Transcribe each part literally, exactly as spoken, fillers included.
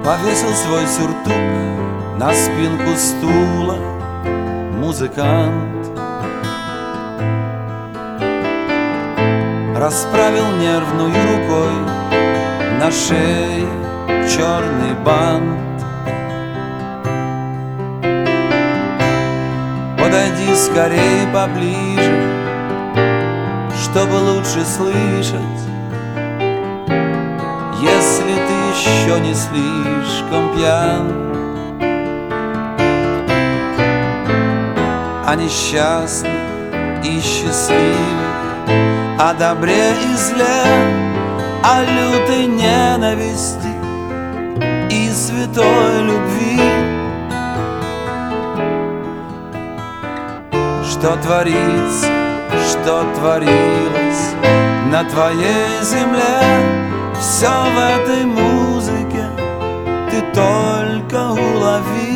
Повесил свой сюртук на спинку стула музыкант, расправил нервной рукой на шее черный бант. Подойди скорей поближе, чтобы лучше слышать, если ты еще не слишком пьян. О несчастных и счастливых, о добре и зле, о лютой ненависти и святой любви. Что творится, что творилось на твоей земле, все в этой музыке ты только улови.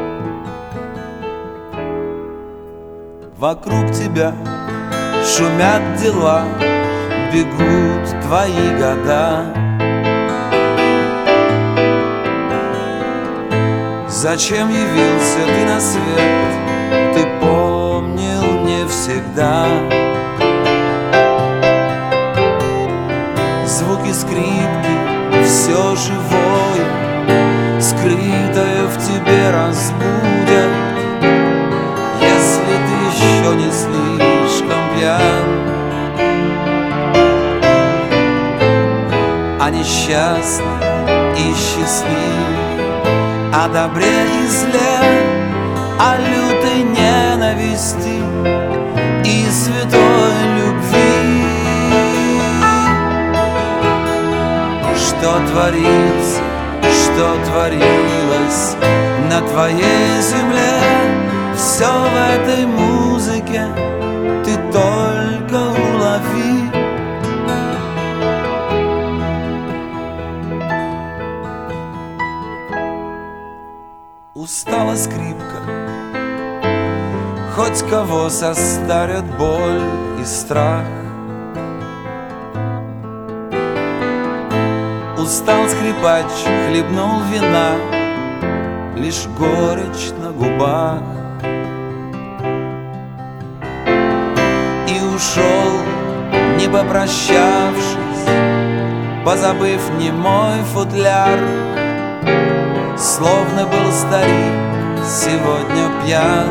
Вокруг тебя шумят дела, бегут твои года. Зачем явился ты на свет, ты помнил не всегда. Звуки скрипки, все живое, скрытое в тебе разбудят, если ты еще не слишком пьян. О несчастных и счастливых, о добре и зле, о лютой ненависти и святой любви. Что творится, что творилось на твоей земле, все в этой музыке ты только улови. Устала скрипка, хоть кого состарят боль и страх. Устал скрипач, хлебнул вина, лишь горечь на губах. И ушел, не попрощавшись, позабыв немой футляр. Словно был старик сегодня пьян,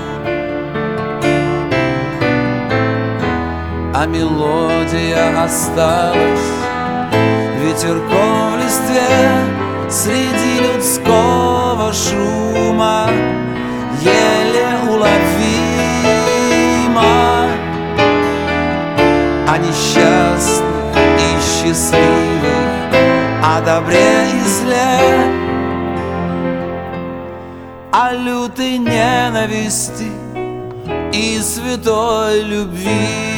а мелодия осталась ветерком в листве среди людского шума, еле уловима. О несчастных и счастливых, о добре и зле, о лютой ненависти и святой любви.